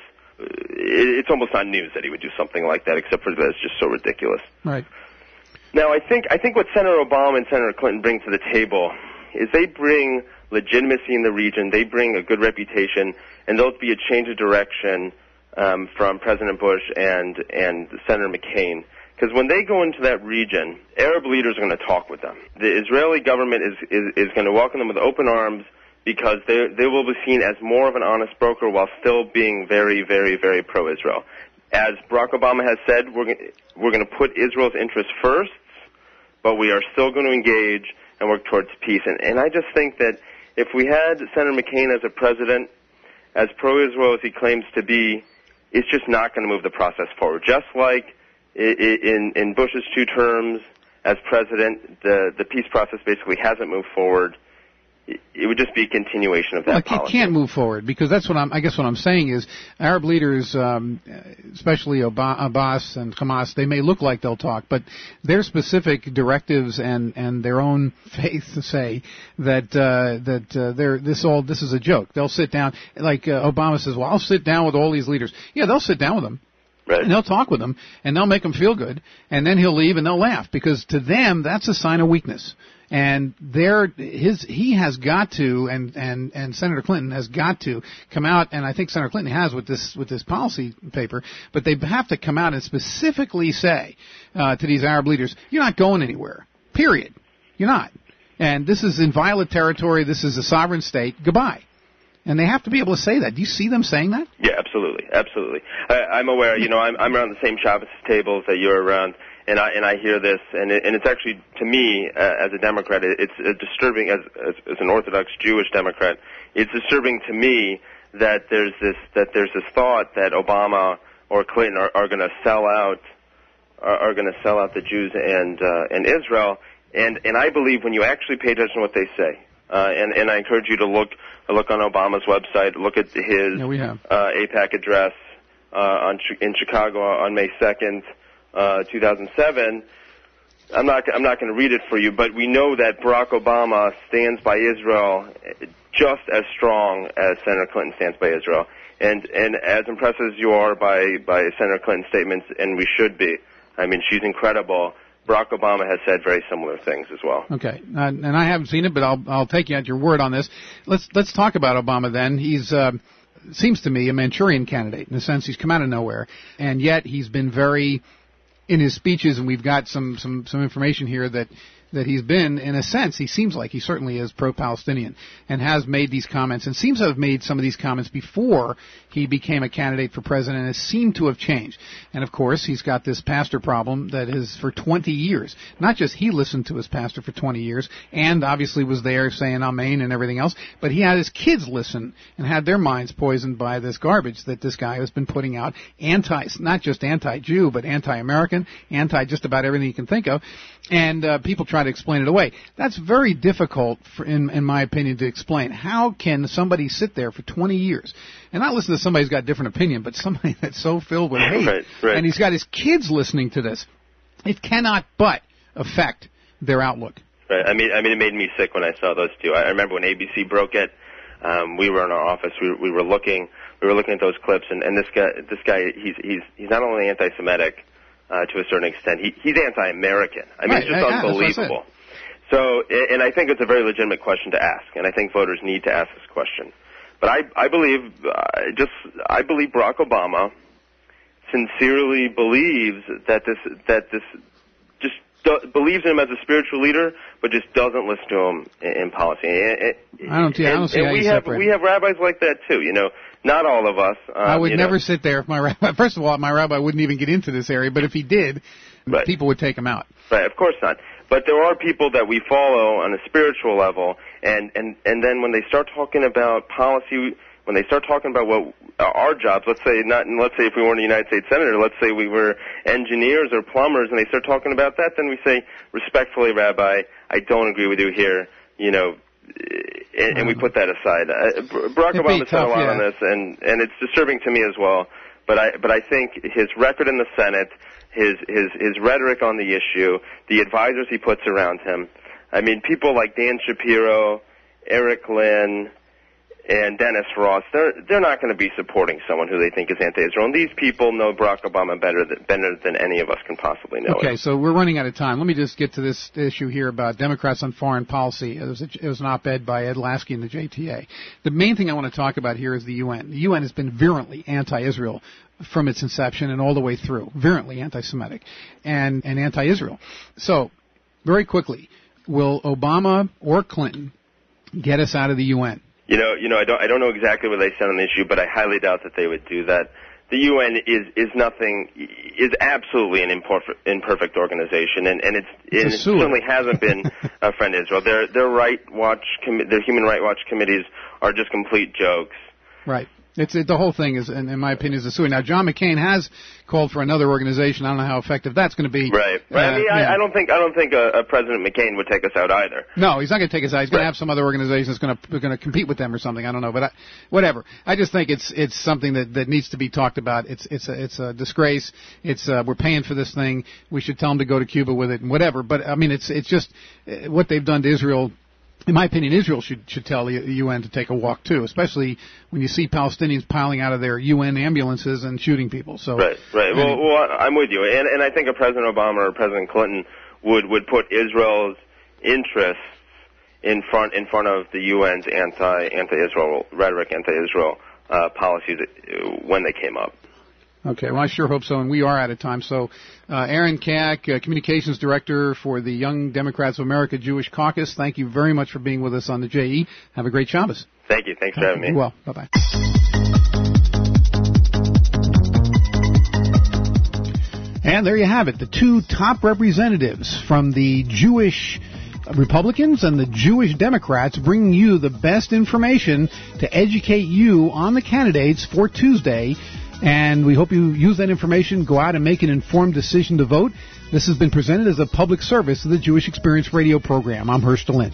It's almost not news that he would do something like that, except for that it's just so ridiculous. Right. Now, I think what Senator Obama and Senator Clinton bring to the table is they bring legitimacy in the region, they bring a good reputation, and there'll be a change of direction from President Bush and Senator McCain. Because when they go into that region, Arab leaders are going to talk with them. The Israeli government is going to welcome them with open arms because they will be seen as more of an honest broker while still being very, very, very pro-Israel. As Barack Obama has said, we're going to put Israel's interests first, but we are still going to engage and work towards peace. And I just think that if we had Senator McCain as a president, as pro-Israel as he claims to be, it's just not going to move the process forward. Just like in Bush's 2 terms as president, the peace process basically hasn't moved forward. It would just be a continuation of that policy. It can't move forward because that's what I guess what I'm saying is Arab leaders, especially Abbas and Hamas, they may look like they'll talk, but their specific directives and their own faith say that this is a joke. They'll sit down, like Obama says, well, I'll sit down with all these leaders. Yeah, they'll sit down with them. Right. And they'll talk with them, and they'll make them feel good, and then he'll leave, and they'll laugh, because to them, that's a sign of weakness. And he has got to, and Senator Clinton has got to come out, and I think Senator Clinton has with this policy paper, but they have to come out and specifically say to these Arab leaders, you're not going anywhere. Period. You're not. And this is inviolate territory. This is a sovereign state. Goodbye. And they have to be able to say that. Do you see them saying that? Yeah, absolutely. I'm aware. I'm around the same Shabbos tables that you're around, and I hear this, and it's actually, to me, as a Democrat, it's disturbing. As an Orthodox Jewish Democrat, it's disturbing to me that there's this thought that Obama or Clinton are going to sell out the Jews and Israel. And I believe when you actually pay attention to what they say, and I encourage you to look on Obama's website, look at his AIPAC address in Chicago on May 2nd, 2007. I'm not going to read it for you, but we know that Barack Obama stands by Israel just as strong as Senator Clinton stands by Israel. And as impressed as you are by Senator Clinton's statements, and we should be, I mean, she's incredible. Barack Obama has said very similar things as well. Okay, and I haven't seen it, but I'll take you at your word on this. Let's talk about Obama then. He's seems to me a Manchurian candidate in the sense he's come out of nowhere, and yet he's been very in his speeches, and we've got some information here that he's been, in a sense, he seems like he certainly is pro-Palestinian and has made these comments and seems to have made some of these comments before he became a candidate for president and has seemed to have changed. And, of course, he's got this pastor problem that is for 20 years. Not just he listened to his pastor for 20 years and obviously was there saying amen and everything else, but he had his kids listen and had their minds poisoned by this garbage that this guy has been putting out, not just anti-Jew, but anti-American, just about everything you can think of. And people try to explain it away. That's very difficult, in my opinion, to explain. How can somebody sit there for 20 years and not listen to somebody who's got a different opinion, but somebody that's so filled with hate, right. And he's got his kids listening to this? It cannot but affect their outlook. Right. I mean, it made me sick when I saw those two. I remember when ABC broke it. We were in our office. We were looking at those clips, and this guy, he's not only anti-Semitic. To a certain extent, he's anti-American. I mean, it's just unbelievable. So, and I think it's a very legitimate question to ask, and I think voters need to ask this question. But I believe Barack Obama sincerely believes that this just believes in him as a spiritual leader, but just doesn't listen to him in policy. I don't see how you separate. We have rabbis like that too. You know. Not all of us. I would never sit there if my rabbi. First of all, my rabbi wouldn't even get into this area. But if he did, people would take him out. Right, of course not. But there are people that we follow on a spiritual level, and then when they start talking about policy, when they start talking about what our jobs, let's say if we weren't a United States senator, let's say we were engineers or plumbers, and they start talking about that, then we say respectfully, Rabbi, I don't agree with you here. You know. And we put that aside. Barack Obama said a lot on this, and it's disturbing to me as well. But I think his record in the Senate, his rhetoric on the issue, the advisors he puts around him. I mean, people like Dan Shapiro, Eric Lynn, and Dennis Ross, they're not going to be supporting someone who they think is anti-Israel. And these people know Barack Obama better than any of us can possibly know. Okay, so we're running out of time. Let me just get to this issue here about Democrats on foreign policy. It was an op-ed by Ed Lasky in the JTA. The main thing I want to talk about here is the UN. The UN has been virulently anti-Israel from its inception and all the way through, virulently anti-Semitic and anti-Israel. So, very quickly, will Obama or Clinton get us out of the UN? You know, I don't know exactly what they said on the issue, but I highly doubt that they would do that. The UN is absolutely an imperfect organization, and it certainly hasn't been a friend to Israel. Their Human Rights Watch committees are just complete jokes. Right. The whole thing is, in my opinion, is a suicide. Now, John McCain has called for another organization. I don't know how effective that's going to be. Right. I don't think President McCain would take us out either. No, he's not going to take us out. He's going to have some other organization that's going to compete with them or something. I don't know, but whatever. I just think it's something that needs to be talked about. It's a disgrace. We're paying for this thing. We should tell them to go to Cuba with it and whatever. But I mean, it's just what they've done to Israel. In my opinion, Israel should tell the UN to take a walk too, especially when you see Palestinians piling out of their UN ambulances and shooting people. So right. Well, I'm with you, and I think a President Obama or President Clinton would put Israel's interests in front of the UN's anti-Israel rhetoric, anti-Israel policies when they came up. Okay, well, I sure hope so, and we are out of time. So, Aaron Kayak, Communications Director for the Young Democrats of America Jewish Caucus, thank you very much for being with us on the JE. Have a great Shabbos. Thank you. Thanks for having me. Well, bye-bye. And there you have it, the two top representatives from the Jewish Republicans and the Jewish Democrats bringing you the best information to educate you on the candidates for Tuesday, And we hope you use that information, go out and make an informed decision to vote. This has been presented as a public service of the Jewish Experience radio program. I'm Hersh Lin.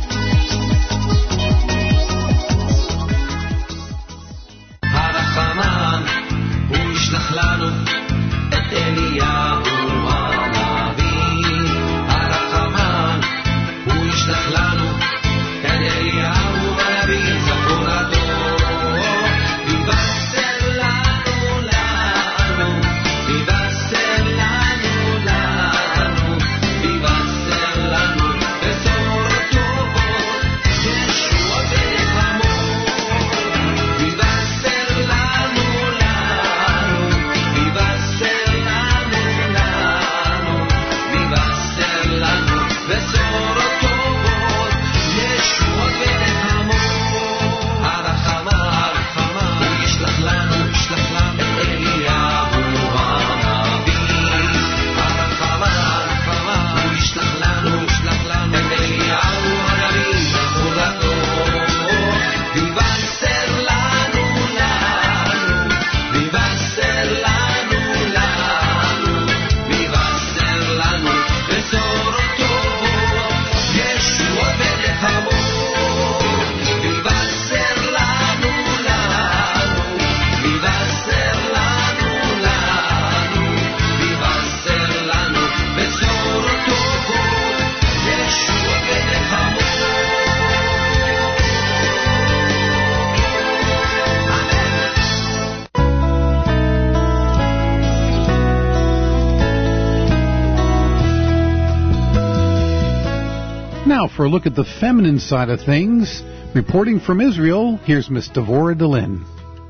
Now, for a look at the feminine side of things, reporting from Israel, here's Miss Devorah Delin.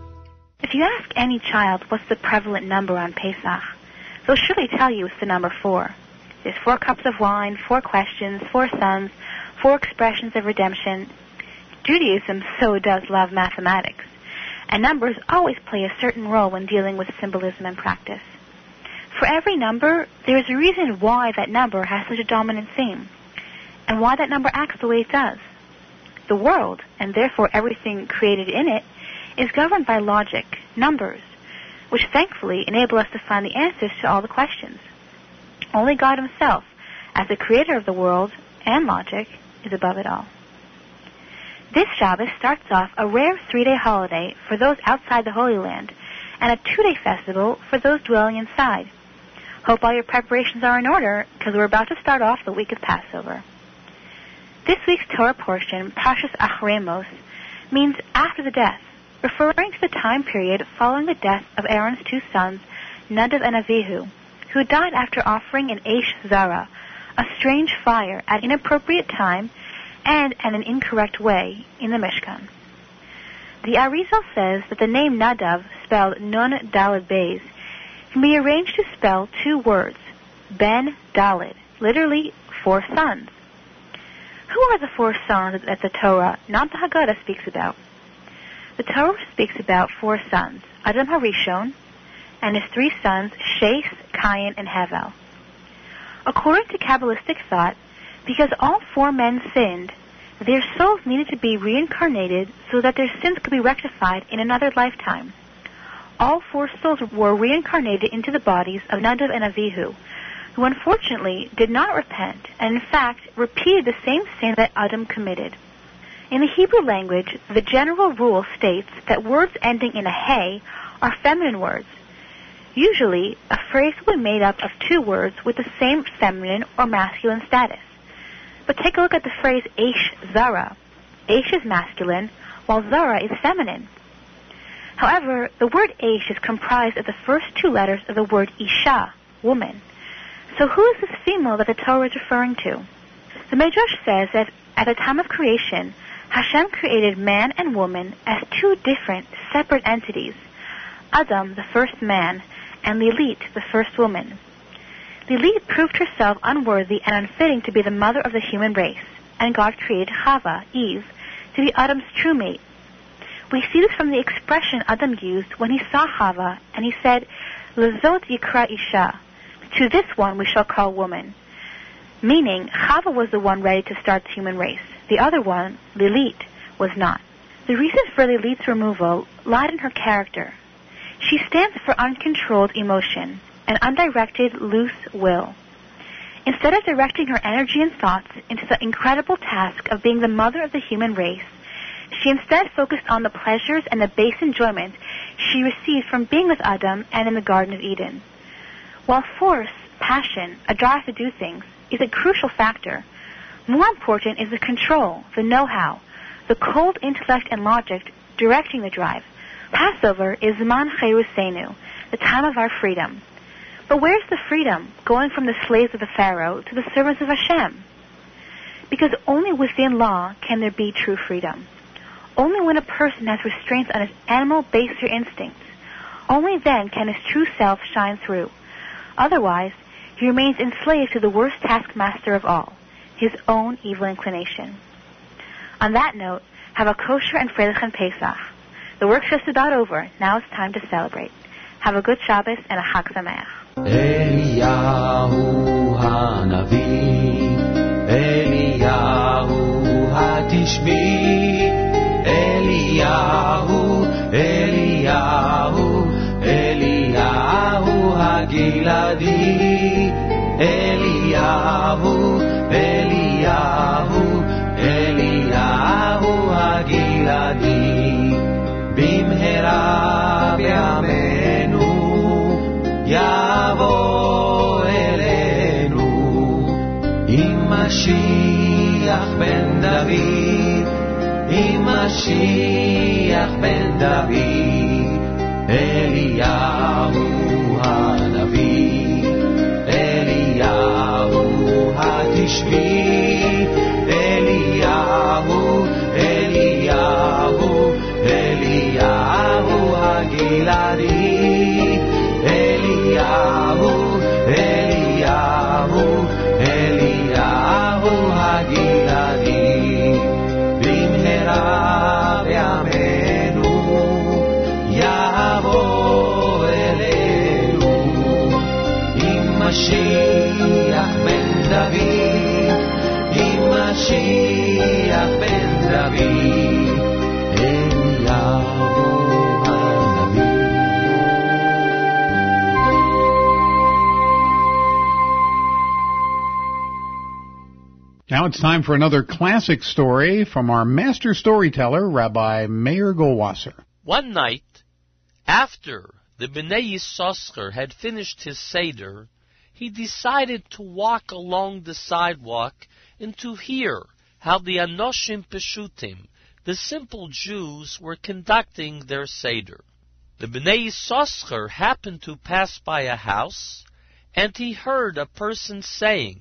If you ask any child what's the prevalent number on Pesach, they'll surely tell you it's the number 4. There's 4 cups of wine, 4 questions, 4 sons, 4 expressions of redemption. Judaism so does love mathematics, and numbers always play a certain role when dealing with symbolism and practice. For every number, there is a reason why that number has such a dominant theme, and why that number acts the way it does. The world, and therefore everything created in it, is governed by logic, numbers, which thankfully enable us to find the answers to all the questions. Only God Himself, as the creator of the world and logic, is above it all. This Shabbos starts off a rare 3-day holiday for those outside the Holy Land, and a 2-day festival for those dwelling inside. Hope all your preparations are in order, because we're about to start off the week of Passover. This week's Torah portion, Parshas Acharei Mos, means after the death, referring to the time period following the death of Aaron's 2 sons, Nadav and Avihu, who died after offering an Eish Zara, a strange fire, at an inappropriate time and in an incorrect way in the Mishkan. The Arizal says that the name Nadav, spelled Nun Daled Beis, can be arranged to spell 2 words, Ben Daled, literally 4 sons. Who are the 4 sons that the Torah, not the Haggadah, speaks about? The Torah speaks about 4 sons, Adam HaRishon, and his 3 sons, Sheth, Cain, and Hevel. According to Kabbalistic thought, because all 4 men sinned, their souls needed to be reincarnated so that their sins could be rectified in another lifetime. All 4 souls were reincarnated into the bodies of Nadav and Avihu, who unfortunately did not repent and in fact repeated the same sin that Adam committed. In the Hebrew language, the general rule states that words ending in a hey are feminine words. Usually, a phrase will be made up of 2 words with the same feminine or masculine status. But take a look at the phrase Eish Zara. Eish is masculine, while Zara is feminine. However, the word Eish is comprised of the first 2 letters of the word Isha, woman. So who is this female that the Torah is referring to? The Midrash says that at the time of creation, Hashem created man and woman as 2 different, separate entities, Adam, the first man, and Lilit, the first woman. Lilit proved herself unworthy and unfitting to be the mother of the human race, and God created Chava, Eve, to be Adam's true mate. We see this from the expression Adam used when he saw Chava, and he said, Lezot yikra Isha, to this one we shall call woman, meaning Chava was the one ready to start the human race. The other one, Lilit, was not. The reason for Lilit's removal lied in her character. She stands for uncontrolled emotion and undirected, loose will. Instead of directing her energy and thoughts into the incredible task of being the mother of the human race, she instead focused on the pleasures and the base enjoyment she received from being with Adam and in the Garden of Eden. While force, passion, a drive to do things, is a crucial factor, more important is the control, the know-how, the cold intellect and logic directing the drive. Passover is Zman Cherusenu, the time of our freedom. But where's the freedom going from the slaves of the Pharaoh to the servants of Hashem? Because only within law can there be true freedom. Only when a person has restraints on his animal, baser instincts, only then can his true self shine through. Otherwise, he remains enslaved to the worst taskmaster of all, his own evil inclination. On that note, have a kosher and freilichen Pesach. The work's just about over. Now it's time to celebrate. Have a good Shabbos and a Chag Sameach. Eliyahu Hanavi, Eliyahu Hatishbi, Eliyahu, Eliyahu, Eliyahu Hagiladi, Eliyahu, Eliyahu, Eliyahu Hagiladi, Bimhera B'Yameinu, Yavo Elenu, Im Mashiach ben David, Im Mashiach ben David, Eliyahu Hanavi, Eliyahu Hatishbi, Eliyahu, Eliyahu, Eliyahu Hagiladi, Eliyahu, Eliyahu, Eliyahu Hagiladi, Bimhera B'Yameinu, Yavo Elenu, Im Mashiach ben David, Im Mashiach ben David, Eliyahu Hanavi. Now it's time for another classic story from our master storyteller, Rabbi Meir Goldwasser. One night, after the Bnei Yissaschar had finished his Seder, he decided to walk along the sidewalk and to hear how the Anoshim Peshutim, the simple Jews, were conducting their Seder. The Bnei Yissaschar happened to pass by a house, and he heard a person saying,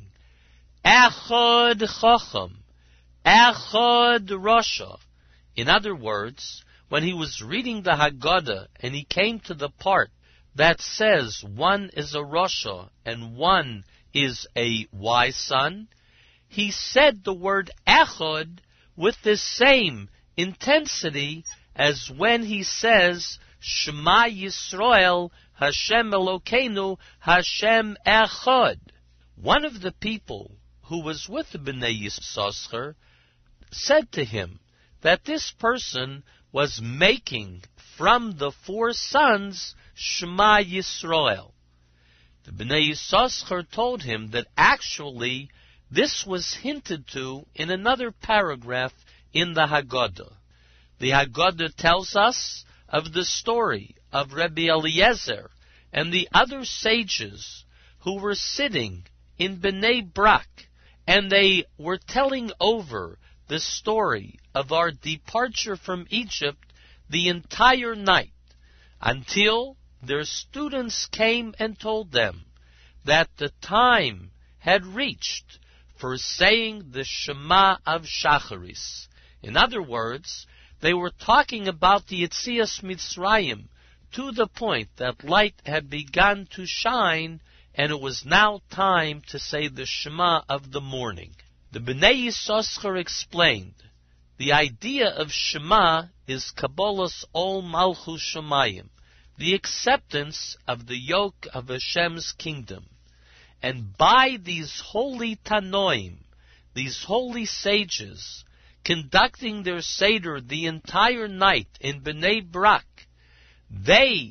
Echad Chacham, Echad Rasha. In other words, when he was reading the Haggadah and he came to the part that says one is a Rasha and one is a wise son, he said the word Echad with the same intensity as when he says Shema Yisrael, Hashem Elokeinu, Hashem Echad. One of the people who was with the Bnei Yissaschar said to him that this person was making from the four sons Shema Yisrael. The Bnei Yissaschar told him that actually this was hinted to in another paragraph in the Haggadah. The Haggadah tells us of the story of Rabbi Eliezer and the other sages who were sitting in Bnei Brak, and they were telling over the story of our departure from Egypt the entire night, until their students came and told them that the time had reached for saying the Shema of Shacharis. In other words, they were talking about the Yetzias Mitzrayim to the point that light had begun to shine, and it was now time to say the Shema of the morning. The Bnei Yissaschar explained, the idea of Shema is Kabbalas Ol Malchus Shemayim, the acceptance of the yoke of Hashem's kingdom. And by these holy Tanoim, these holy sages, conducting their Seder the entire night in Bnei Brak, they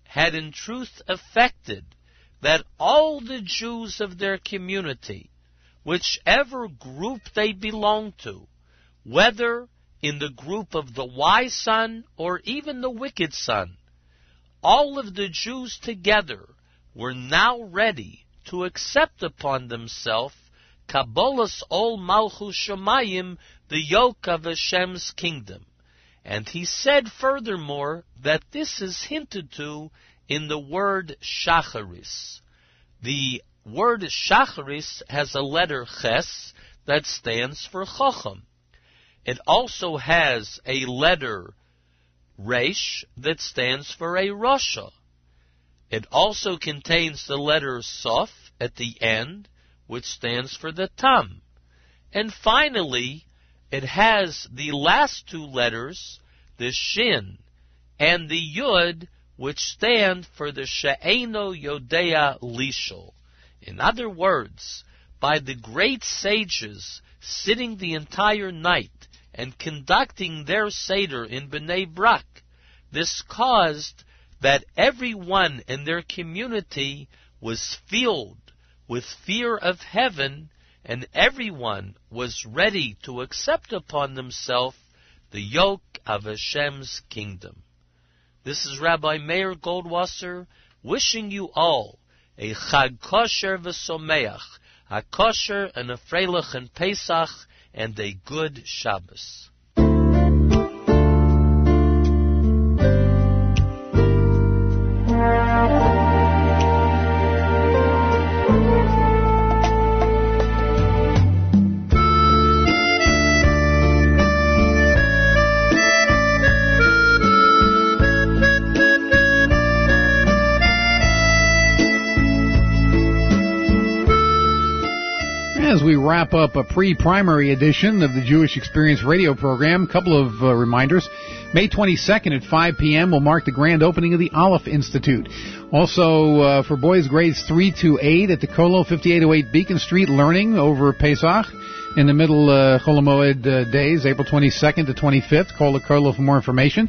had in truth effected that all the Jews of their community, whichever group they belonged to, whether in the group of the wise son or even the wicked son, all of the Jews together were now ready to accept upon themselves Kabbalas Ol Malchus Shemayim, the yoke of Hashem's kingdom. And he said furthermore that this is hinted to in the word Shacharis. The word Shacharis has a letter Ches that stands for Chacham. It also has a letter Resh that stands for a Rasha. It also contains the letter Sof at the end, which stands for the Tam. And finally, it has the last two letters, the Shin, and the Yud, which stand for the She'eno Yodea Lishol. In other words, by the great sages sitting the entire night and conducting their Seder in Bnei Brak, this caused that everyone in their community was filled with fear of heaven, and everyone was ready to accept upon themselves the yoke of Hashem's kingdom. This is Rabbi Meir Goldwasser wishing you all a Chag Kosher v'Someach, a kosher and a freilich and Pesach, and a good Shabbos. As we wrap up a pre-primary edition of the Jewish Experience radio program, a couple of reminders. May 22nd at 5 p.m. will mark the grand opening of the Aleph Institute. Also, for boys grades 3 to 8 at the Kolo 5808 Beacon Street Learning over Pesach in the middle Chol HaMoed days, April 22nd to 25th. Call the Kolo for more information,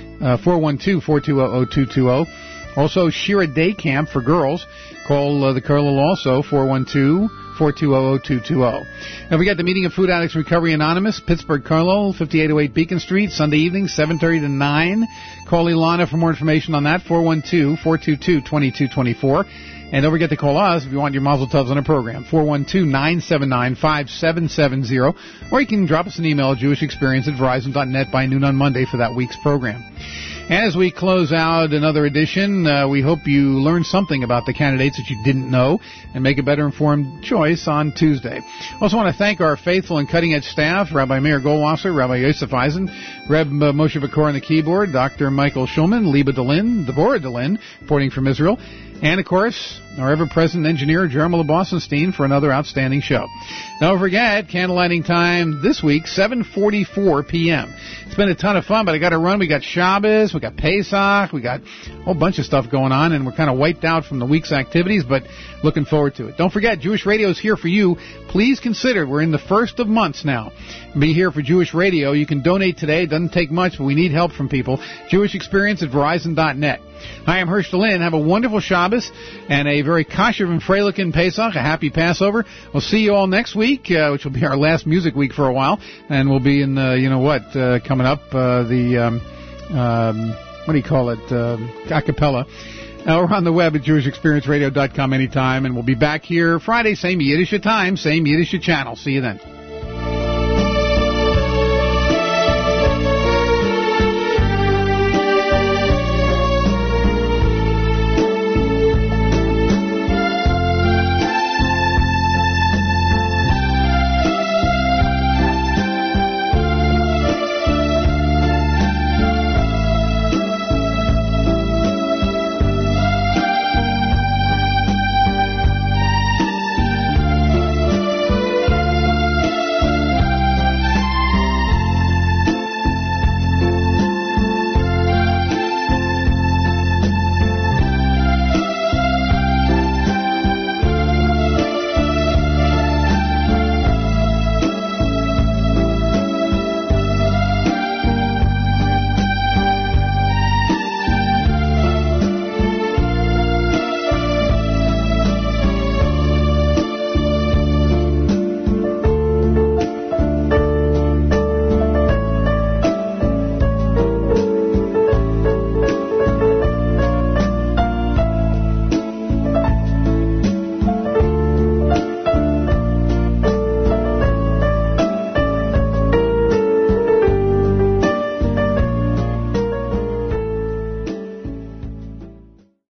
412-420-0220. Also, Shira Day Camp for girls. Call the Kolo also, 412-420-0220. And we got the Meeting of Food Addicts Recovery Anonymous, Pittsburgh Carlo, 5808 Beacon Street, Sunday evening, 7:30 to 9. Call Ilana for more information on that, 412-422-2224. And don't forget to call us if you want your Mazel Tovs on a program, 412-979-5770. Or you can drop us an email at jewishexperience@verizon.net by noon on Monday for that week's program. As we close out another edition, we hope you learned something about the candidates that you didn't know and make a better informed choice on Tuesday. Also want to thank our faithful and cutting-edge staff, Rabbi Meir Goldwasser, Rabbi Yosef Eisen, Reb Moshe Vakor on the keyboard, Dr. Michael Schulman, Liba Delin, Deborah Delin, reporting from Israel, and, of course, our ever-present engineer, Jeremy Bossenstein, for another outstanding show. Don't forget, candlelighting time this week, 7:44 p.m. It's been a ton of fun, but I got to run. We got Shabbos, we got Pesach, we got a whole bunch of stuff going on, and we're kind of wiped out from the week's activities, but looking forward to it. Don't forget, Jewish Radio is here for you. Please consider, we're in the first of months now. Be here for Jewish Radio. You can donate today. It doesn't take much, but we need help from people. JewishExperience@Verizon.net. Hi, I'm Hersh Lynn. Have a wonderful Shabbos and a very kosher and freilichen Pesach, a happy Passover. We'll see you all next week, which will be our last music week for a while, and we'll be in, coming up, what do you call it, a cappella. We're on the web at JewishExperienceRadio.com anytime, and we'll be back here Friday, same Yiddish time, same Yiddish channel. See you then.